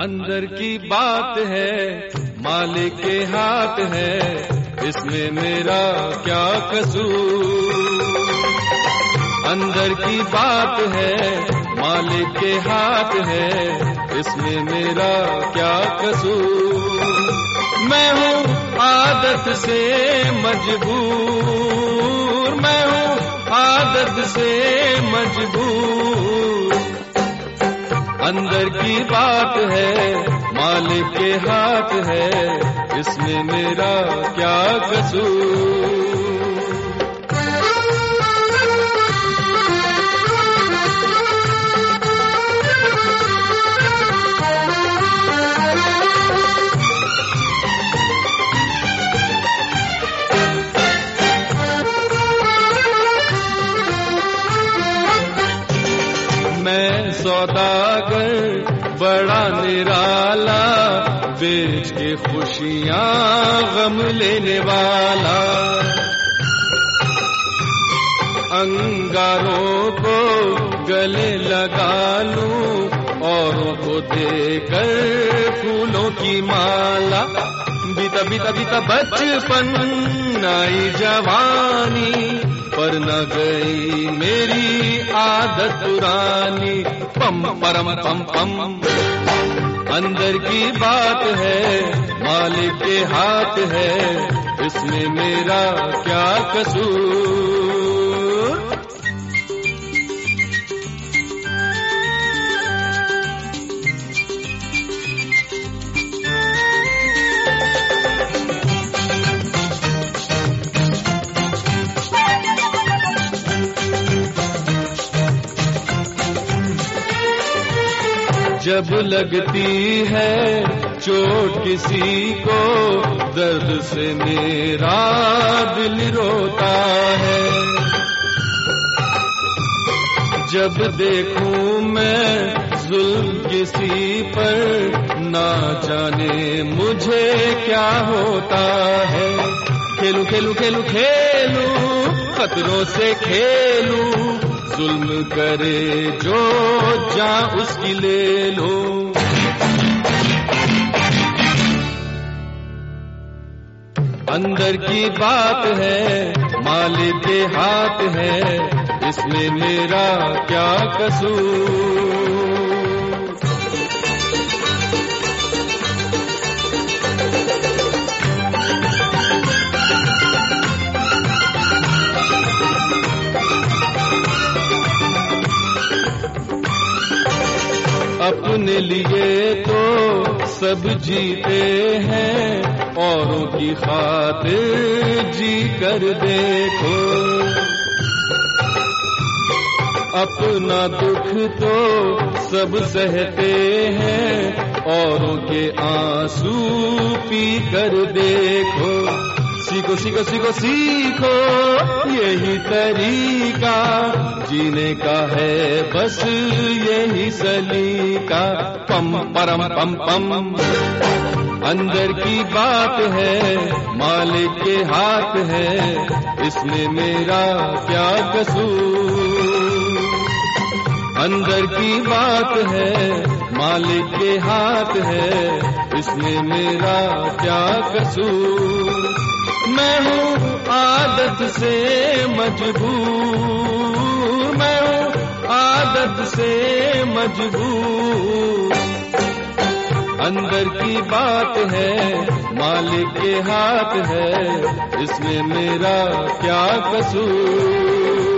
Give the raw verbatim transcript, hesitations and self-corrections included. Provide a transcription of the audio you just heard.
अंदर की बात है, मालिक के हाथ है, इसमें मेरा क्या कसूर। अंदर की बात है, मालिक के हाथ है, इसमें मेरा क्या कसूर। मैं हूँ आदत से मजबूर, मैं हूँ आदत से मजबूर। अंदर की बात है, मालिक के हाथ है, इसमें मेरा क्या कसूर। मैं सौदागर बड़ा निराला, बेच के खुशियाँ गम लेने वाला। अंगारों को गले लगा लूं, औरों को देकर फूलों की माला। बीता बीता बीता बचपन, आई जवानी, पर न गई मेरी आदत पुरानी। पम परम पम पम। अंदर की बात है, मालिक के हाथ है, इसमें मेरा क्या कसूर। जब लगती है चोट किसी को, दर्द से मेरा दिल रोता है। जब देखूं मैं जुल्म किसी पर, ना जाने मुझे क्या होता है। खेलूं खेलूं खेलूं खेलूं, खतरों से खेलूं, जुल्म करे जो जान उसकी ले लो। अंदर की बात है, मालिक के हाथ है, इसमें मेरा क्या कसूर। अपने लिए तो सब जीते हैं, औरों की खातिर जी कर देखो। अपना दुख तो सब सहते हैं, औरों के आंसू पी कर देखो। सीखो सीखो सीखो सीखो, यही तरीका जीने का है, बस यही सलीका। पम परम पम पम। अंदर की बात है, मालिक के हाथ है, इसमें मेरा क्या कसूर। अंदर की बात है, मालिक के हाथ है, इसमें मेरा क्या कसूर। मैं हूँ आदत से मजबूर, मैं हूँ आदत से मजबूर। अंदर की बात है, मालिक के हाथ है, इसमें मेरा क्या कसूर।